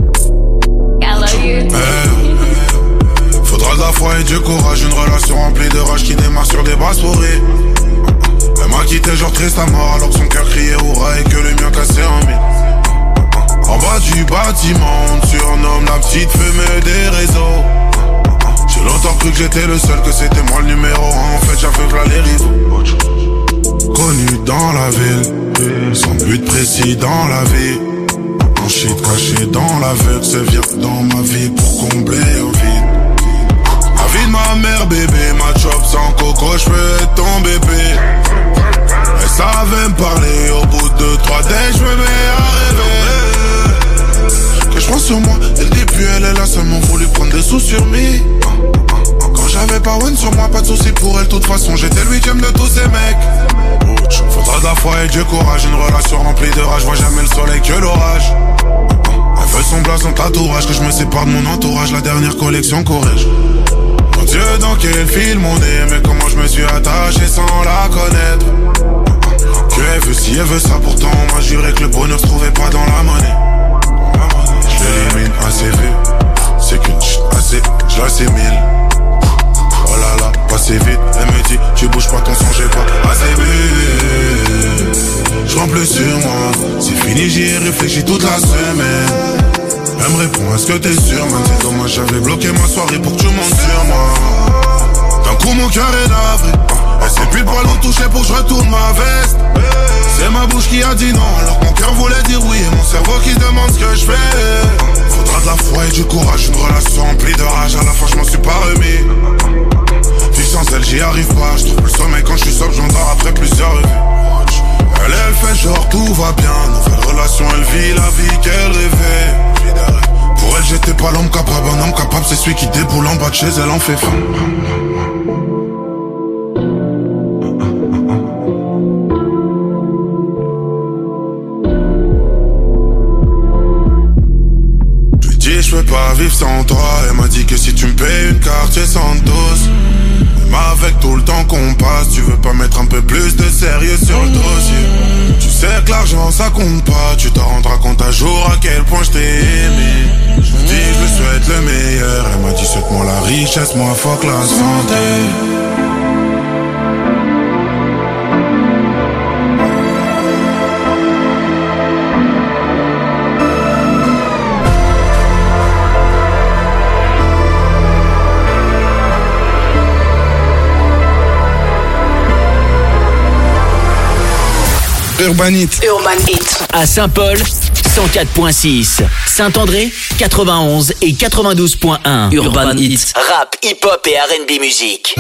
[SPEAKER 3] Hey, faudra de la foi et du courage, une relation remplie de rage qui démarre sur des bras pourris. Elle m'a quitté genre triste à mort alors que son cœur criait hurrah et que le mien cassait en mille. En bas du bâtiment, on surnomme la petite fumée des réseaux. J'ai longtemps cru que j'étais le seul, que c'était moi le numéro un. En fait j'avais v'là les rivaux. Connu dans la ville, sans but précis dans la vie. Un shit caché dans l'aveugle, c'est vient dans ma vie pour combler un vide. La vie de ma mère bébé, ma job sans coco, j'peux être ton bébé. Elle savait me parler, au bout de trois days j'me mets à rêver. Que j'pense sur moi, dès le début elle est là, seulement voulu prendre des sous sur me. Quand j'avais pas one sur moi, pas de soucis pour elle, de toute façon j'étais le huitième de tous ces mecs. Faudra de la foi et du courage, une relation remplie de rage, vois jamais le soleil que l'orage. Elle veut son blason tatouage, que je me sépare de mon entourage, la dernière collection corrige. Mon Dieu, dans quel film on est, mais comment je me suis attaché sans la connaître. Que elle veut si elle veut ça, pourtant on m'a juré que le bonheur se trouvait pas dans la monnaie. Je l'élimine assez vite, c'est qu'une chute assez, je l'assimile. Oh là là, passé vite, elle me dit, tu bouges pas ton sang, j'ai pas assez vite. Je remplis sur moi, c'est fini, j'y ai réfléchi toute la semaine. Elle me répond, est-ce que t'es sûr, man? C'est dommage, j'avais bloqué ma soirée pour que tu montes sur moi. D'un coup mon cœur est navré, elle sait plus le poil où toucher pour que je retourne ma veste. C'est ma bouche qui a dit non, alors que mon cœur voulait dire oui. Et mon cerveau qui demande ce que je fais. Faudra de la foi et du courage, une relation remplie de rage. À la fin je m'en suis pas remis. Puis sans elle j'y arrive pas, je trouve le sommeil quand je suis sobre, j'endors après plusieurs revues. Elle, elle fait genre tout va bien, nouvelle relation, elle vit la vie qu'elle rêvait. Pour elle j'étais pas l'homme capable, un homme capable c'est celui qui déboule en bas de chez elle en fait faim. Je lui dis je peux pas vivre sans toi, elle m'a dit que si tu me payes une carte c'est Santos. Mais avec tout le temps qu'on passe, tu veux pas mettre un peu plus de sérieux sur le dossier. Tu sais que l'argent ça compte pas, tu t'en rendras compte un jour à quel point je t'ai aimé. Je me dis je lui souhaite le meilleur, elle m'a dit souhaite-moi la richesse, moi fuck la santé.
[SPEAKER 2] Urban Hit. Urban Hit. À Saint-Paul, cent quatre point six. Saint-André, quatre-vingt-onze et quatre-vingt-douze point un. Urban Hit. Rap, hip-hop et R and B musique.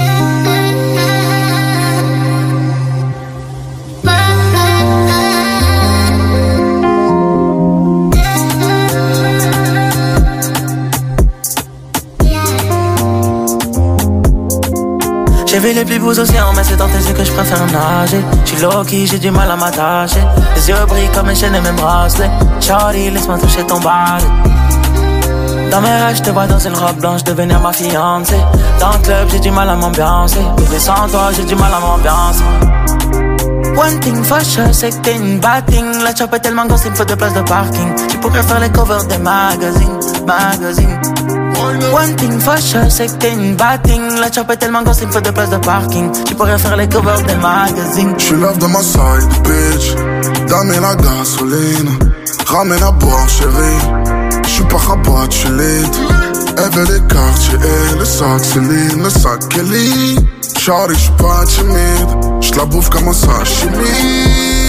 [SPEAKER 21] J'ai vu les plus beaux océans, mais c'est dans tes yeux que je préfère nager. J'suis low-key, j'ai du mal à m'attacher. Les yeux brillent comme une chaîne et mes bracelets. Shawty, laisse-moi toucher ton bal. Dans mes rêves, je te vois dans une robe blanche devenir ma fiancée. Dans le club, j'ai du mal à m'ambiancer. Bébé, sans toi, j'ai du mal à m'ambiancer. One thing for sure, c'est que t'es une bad thing. La chop est tellement grosse, il me faut deux places de parking. Tu pourrais faire les covers des magazines, magazines. One thing for sure, c'est que t'es une bad thing. La chop est tellement grosse, il me faut deux places de parking. Tu pourrais faire les covers des magazines.
[SPEAKER 3] J'suis love de ma side, bitch. Dame la gasoline. Ramène à boire, chérie. J'suis pas rabat, j'suis lit. Elle veut les quartiers, et le sac Céline, le sac Kelly. Shawty, j'suis pas timide. J'la bouffe comme un sashimi.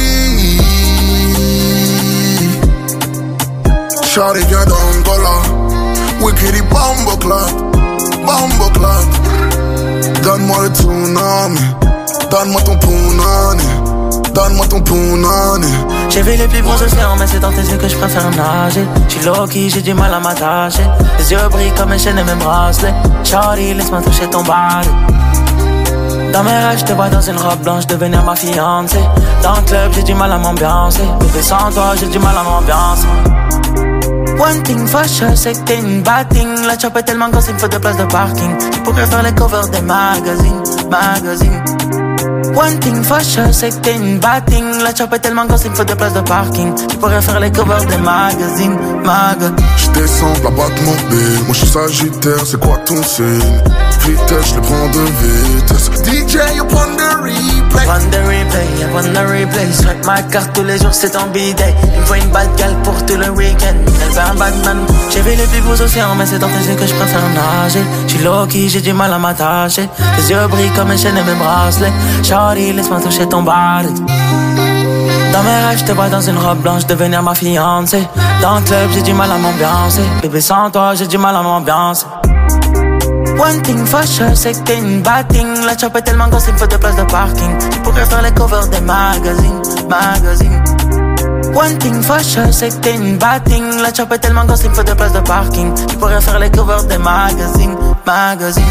[SPEAKER 3] Shawty vient d'Angola. Wickedy bombo clat, bombo clat. Donne-moi le tsunami, donne-moi ton punani, donne-moi ton punani.
[SPEAKER 21] J'ai vu les plus beaux océans, mais c'est dans tes yeux que je préfère nager. J'suis low-key, j'ai du mal à m'attacher. Les yeux brillent comme une chaîne et mes bracelets. Shawty, laisse-moi toucher ton bal. Dans mes rêves, je te vois dans une robe blanche devenir ma fiancée. Dans le club, j'ai du mal à m'ambiancer. Bébé, sans toi, j'ai du mal à m'ambiancer.
[SPEAKER 17] One thing for sure, c'est que t'es une bad thing. La chop est tellement grosse, il me faut deux places de parking. Tu pourrais faire les covers des magazines, magazines. One thing for sure, c'est que t'es une bad thing. La chop est tellement grosse, il me faut deux places de parking. Tu pourrais faire les covers des magazines, magazines.
[SPEAKER 3] J'descends de la boîte montée, moi j'suis sagittaire, c'est quoi ton signe? Vitesse, j'les prends de vitesse. D J, you prends the replay.
[SPEAKER 17] Prends the replay, yeah, prends the replay. Swipe ma carte tous les jours, c'est ton b-day. Il me faut une bad gal pour tout le week-end. Elle fait un Batman. J'ai vu les plus beaux océans, mais c'est dans tes yeux que je préfère nager. J'suis low-key, j'ai du mal à m'attacher. Tes yeux brillent comme une chaîne et mes bracelets. Shawty, laisse-moi toucher ton body. Dans mes rêves, je te vois dans une robe blanche devenir ma fiancée. Dans le club, j'ai du mal à m'ambiancer. Bébé, sans toi, j'ai du mal à m'ambiancer. One thing for sure, c'est que t'es une bad thing. La chop est tellement grosse, il me faut deux places de parking. Tu pourrais faire les covers des magazines, magazines. One thing for sure, c'est que t'es une bad thing. La chop est tellement grosse, il me faut deux places de parking. Tu pourrais faire les covers des magazines, magazines.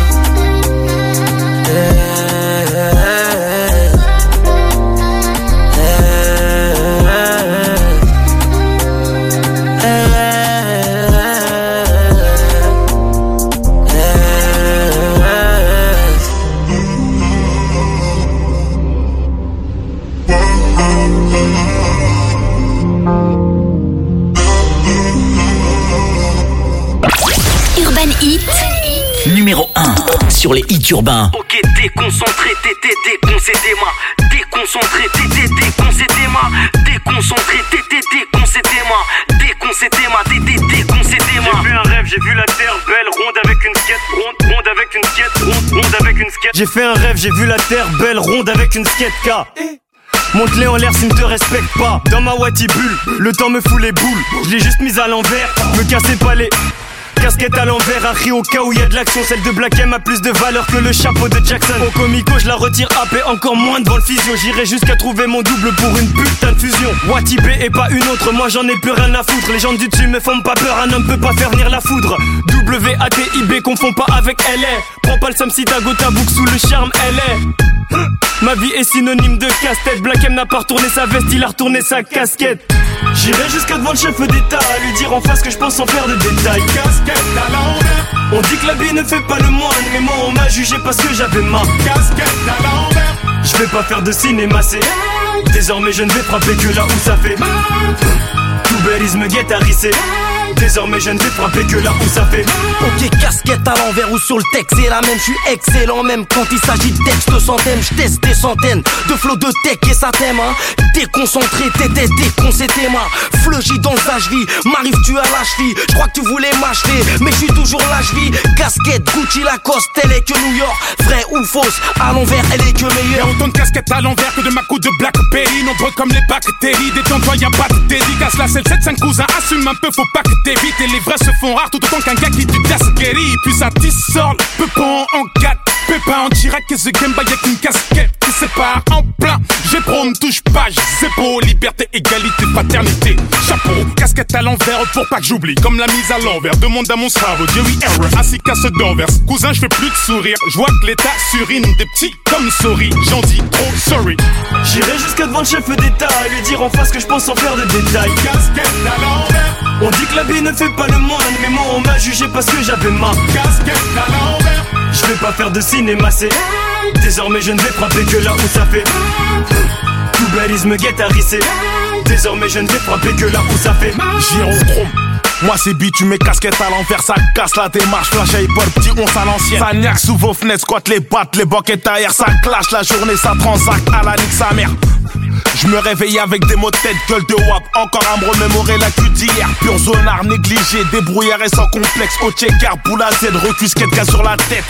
[SPEAKER 17] Yeah, yeah, yeah.
[SPEAKER 2] Numéro un sur les hits urbains.
[SPEAKER 5] Ok, déconcentré, t'étais déconcédez-moi. Déconcentré, t'étais déconcédez-moi. Déconcentré, t'étais déconcédez-moi. Déconcédez-moi, t'étais déconcédez-moi.
[SPEAKER 22] J'ai vu un rêve, j'ai vu la terre belle, ronde avec une skate, ronde, ronde avec une skate, ronde, ronde avec une skate. J'ai fait un rêve, j'ai vu la terre belle, ronde avec une skate K. Monte-les en l'air s'ils ne te respectent pas. Dans ma Wati bulle, le temps me fout les boules. Je l'ai juste mise à l'envers, me cassez pas les... Casquette à l'envers, un riz au cas où y a de l'action. Celle de Black M a plus de valeur que le chapeau de Jackson. Au comico, je la retire happé, encore moins devant le physio. J'irai jusqu'à trouver mon double pour une putain de fusion. Wati B et pas une autre, moi j'en ai plus rien à foutre. Les gens du dessus me font pas peur, un homme peut pas faire venir la foudre. W A T I B, confond pas avec L A. Prends pas le somme si t'as go ta boucle sous le charme L A. Ma vie est synonyme de casse-tête. Black M n'a pas retourné sa veste, il a retourné sa casquette. J'irai jusqu'à devant le chef d'État à lui dire en face que je pense sans faire de détails. Casquette à l'envers. On dit que la vie ne fait pas le moine, mais moi on m'a jugé parce que j'avais ma casquette à l'envers. Je vais pas faire de cinéma, c'est désormais je ne vais frapper que là où ça fait mal. Tout belise me guette à risser. Désormais je ne vais frapper que là où ça fait mal.
[SPEAKER 5] Ok, casquette à l'envers ou sur le texte, c'est la même, je suis excellent même quand il s'agit de texte centaines, je teste des centaines de flots de tech et ça t'aime hein. Déconcentré, t'étais déconcédé moi. Fleugy dans le vie, m'arrives-tu à la cheville? Je crois que tu voulais m'acheter, mais je suis toujours là, je vis. Casquette, Gucci, Lacoste, elle est que New York. Vrai ou fausse, à l'envers, elle est que meilleure.
[SPEAKER 23] Y'a autant de casquettes à l'envers que de ma coupe de Blackberry. Nombreux comme les bactéries, détends-toi, y'a pas de dédicace. La sept sept cinq cousins, assume un peu, faut pas que t'évites. Et les vrais se font rares tout autant qu'un gars qui du casquerie. Puis ça dissort, peu pas en quatre. Pépin en direct et The Game Boy avec une casquette qui sépare en plein. J'ai pro, me touche pas, c'est beau. Liberté, égalité, paternité. Chapeau, casquette à l'envers pour pas que j'oublie. Comme la mise à l'envers, demande à mon cerveau. Jerry Error, ainsi qu'à ceux d'Anvers. Cousin, je fais plus de sourire. Je vois que l'état surine des petits comme souris. J'en dis trop sorry.
[SPEAKER 22] J'irai jusqu'à devant le chef d'État à lui dire en face que je pense sans faire de détails.
[SPEAKER 23] Casquette à l'envers.
[SPEAKER 22] On dit que la vie ne fait pas le moine, mais moi on m'a jugé parce que j'avais ma
[SPEAKER 23] casquette à l'envers.
[SPEAKER 22] Je vais pas faire de cinéma, c'est désormais je ne vais frapper que là où ça fait tout belise me guette à risser. Désormais je ne vais frapper que là où ça fait
[SPEAKER 23] Gyrochrome. Moi c'est beat, tu mets casquette à l'envers, ça casse la démarche, flash à hip-hop, petit on à l'ancienne. Ça niaque sous vos fenêtres, squat les battes, les boquettes à air, ça clash la journée, ça transacte à la nique sa mère. Je me réveille avec des mots de tête, gueule de wap. Encore à me remémorer la cul d'hier. Pur zonard, négligé, débrouillard et sans complexe. Au checker, boule à Z, recusquette, gaz sur la tête.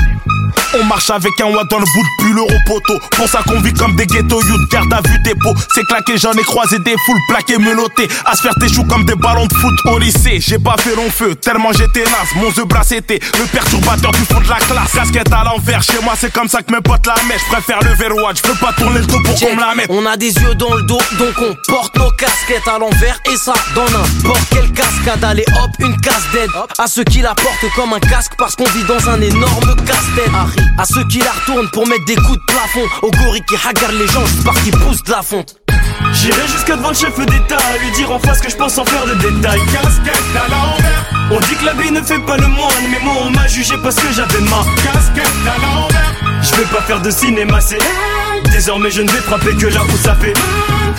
[SPEAKER 23] On marche avec un watt dans le bout de pull euro poteau. Pour ça qu'on vit comme des ghetto youth, garde à vue dépôt. C'est claqué, j'en ai croisé des foules plaquées, menottées. À se faire tes choux comme des ballons de foot au lycée. J'ai pas fait long feu, tellement j'étais naze. Mon The Brass était le perturbateur du fond de la classe. Casquette à l'envers, chez moi c'est comme ça que mes potes la mettent. Je préfère le verrouage, je veux pas tourner le dos pour qu'on me la mette.
[SPEAKER 5] On a des yeux dans le dos, donc on porte nos casquettes à l'envers. Et ça, dans n'importe quelle cascade. Allez hop, une casse d'aide. À ceux qui la portent comme un casque parce qu'on vit dans un énorme casse-tête. À ceux qui la retournent pour mettre des coups de plafond. Aux gorilles qui regardent les gens juste parce qu'ils poussent de la fonte.
[SPEAKER 22] J'irai jusqu'à devant le chef d'État, lui dire en face que je pense en faire de détails.
[SPEAKER 3] Casquette à l'envers.
[SPEAKER 22] On dit que l'habit ne fait pas le moine, mais moi on m'a jugé parce que j'avais ma
[SPEAKER 3] casquette à l'envers.
[SPEAKER 22] Je vais pas faire de cinéma, c'est désormais je ne vais frapper que là où ça fait.